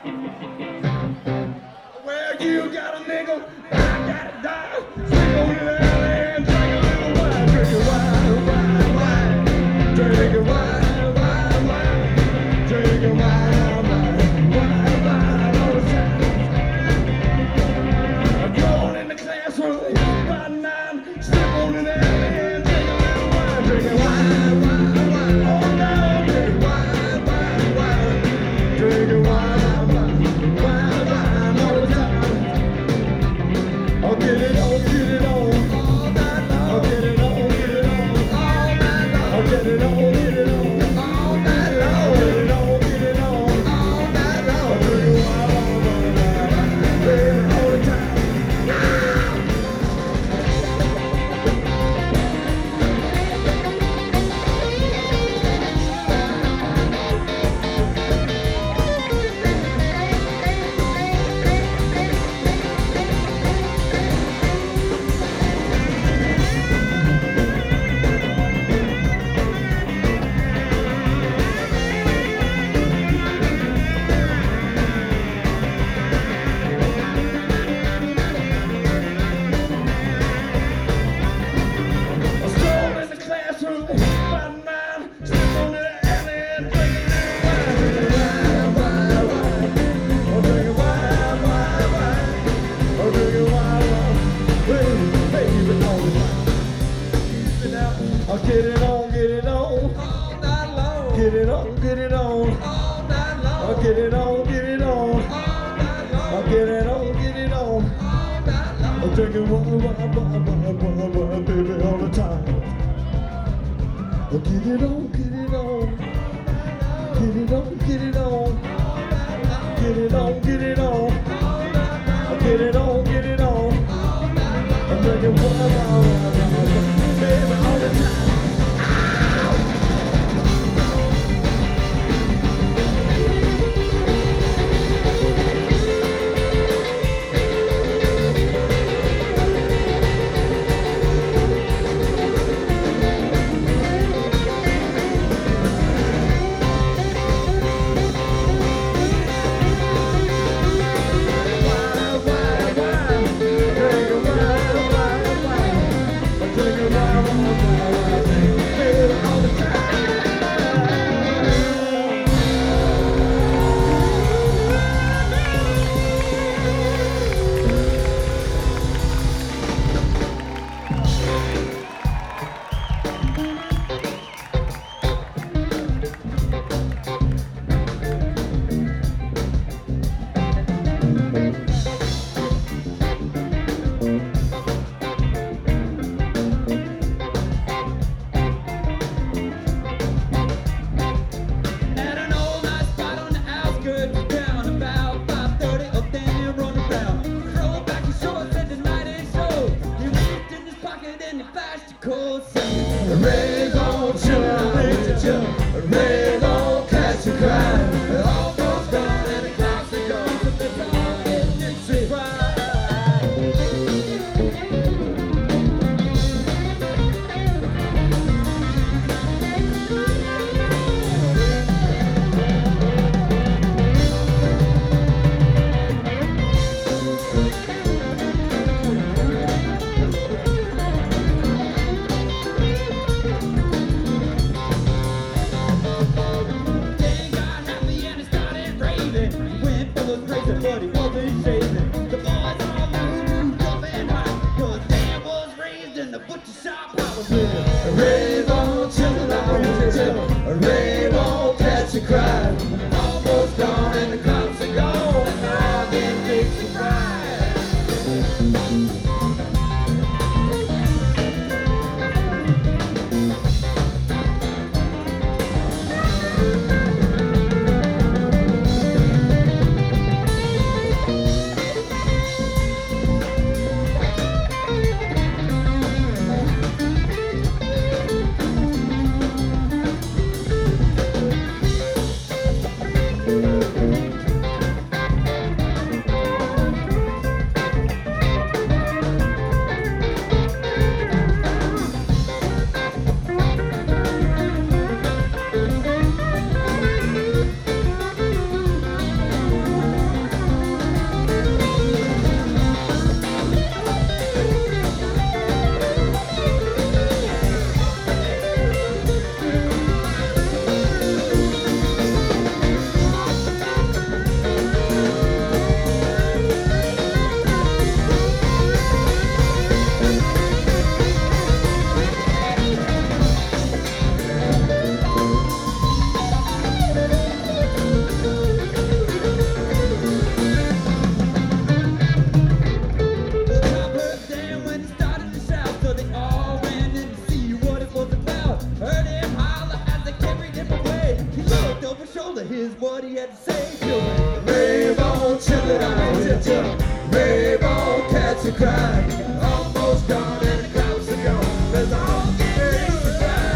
Well, you got a nickel, I got a dime. Stick on your alley and drink a little wine. Drink a wine, wine, wine. Drink a wine, wine, wine. Drink a wine, wine, wine, wine all the time. Going in the classroom by 9. Step on your alley and drink a little wine. Drink a wine, wine, wine. All down, drink a wine, wine, wine. Drink a wine, wine, wine, wine all the time. I'll get it on, get it on, all night long. I'll get it on, get it on, all night long. I'll get it on, get it on, all night long. I'll get it on, get it on, all night long. I'll drink a wine, wine, wine, baby, all the time. I stroll in the classroom by 9. Step on the alley and drink a little wine. Wine, wine, wine. I'll drink a wine, wine, wine. I'll drink a wine, wine. Baby, all the time. I'll get it on, all night long. Get it on, all night long. I'll get it on, all night long. I'll get it on, all night long. I'm drinking wine, wine, wine, wine, wine, wine, baby, all the time. I'll get it on, get it on. Get it on, get it on. Get it on, get it on. I'll get it on, get it on. I'm drinking wine, wine, wine, wine, baby, all the time. At an old nice spot on the outskirts of town, about 5:30 up then you run around. Throw back your shorts and the night is show. He reached in his pocket and he flashed your coat, saying, "Raise on, chillin', raise your chill. Raise on, catch your cry. All goes down and the clouds are gone, but there's all in Dixie pride." Then got happy and he started raving. Went for the crazy, but he wasn't shaving. The boys all knew, jumping high, 'cause Dan was raised in the butcher shop. I was living. Rave on, chillin' out, raise your chill. Rave on, catch a cry. Almost gone and the cops are gone, and now they fix the ride. brother, here's what he had to say. Children, rave on, children, I want you to rave on, cats are crying. Almost gone and the cops are gone. There's all getting to cry.